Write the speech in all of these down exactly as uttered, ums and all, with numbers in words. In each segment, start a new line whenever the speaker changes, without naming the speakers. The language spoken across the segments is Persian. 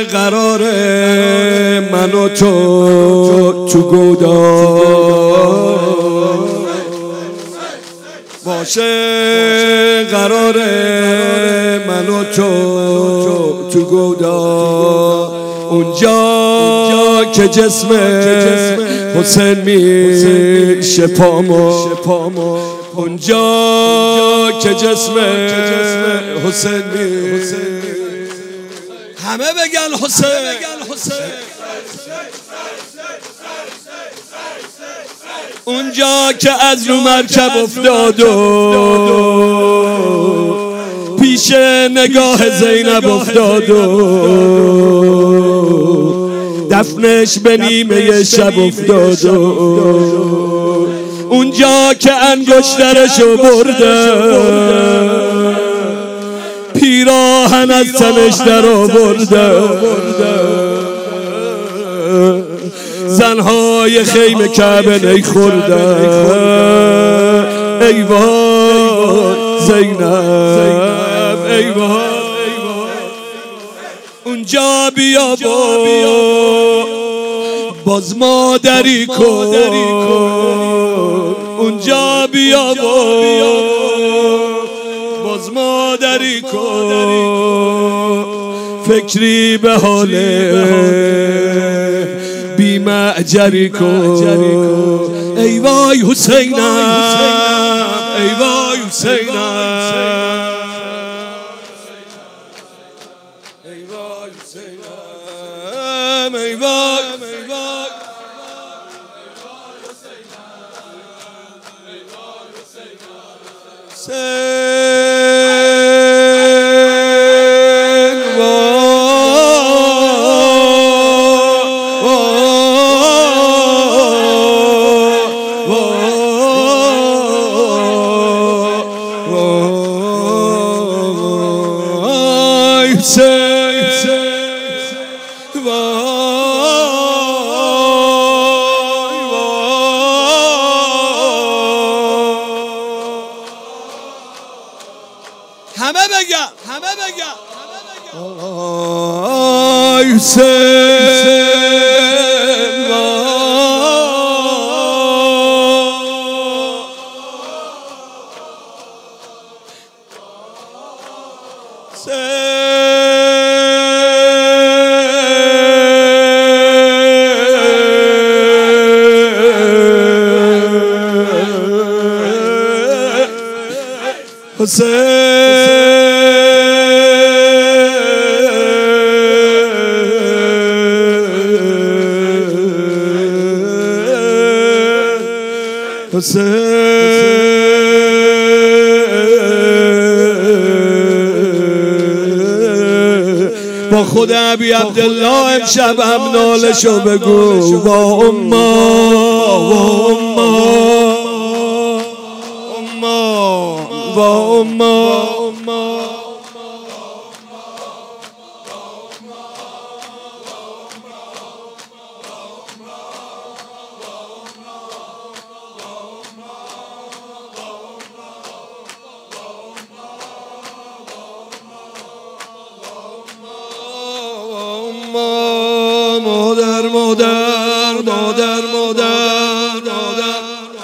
قراره من و تو تو گودال باشه، قراره من و تو تو گودال اونجا که جسم حسین میشه پامو، اونجا که جسم حسین میشه، همه بگن حسین. اونجا که از رو مرکب افتاد و پیش نگاه زینب افتاد و دفنش به نیمه شب افتاد و اونجا که انگشترشو برده پیراهن از تنش در آورده، زنهای خیمه کعبه نی خورده، ای وای زینب ای وای. اونجا بیا باز مادری کن، اونجا بیا باز مادری کن، فکری به حال بی معجری کن، ای وای حسینم ای وای حسینم ای وای حسینم ای وای همه بگم همه بگم آی حسین حسین با خود ابی عبدالله امشب هم نالشو بگو با اما با اما با اما مادر مادر مادر مادر مادر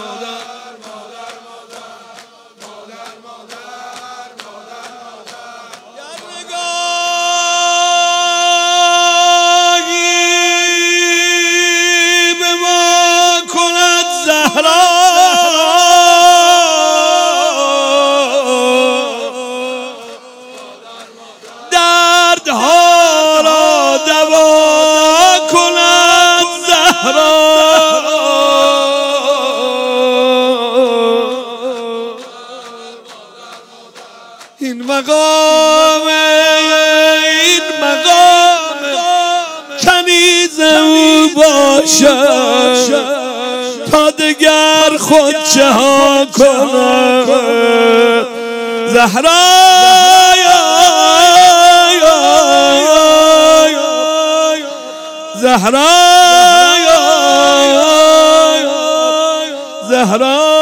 این مقام این مقام کنیز او باشد تا دگر خود چه ها کند زهرا زهرا زهرا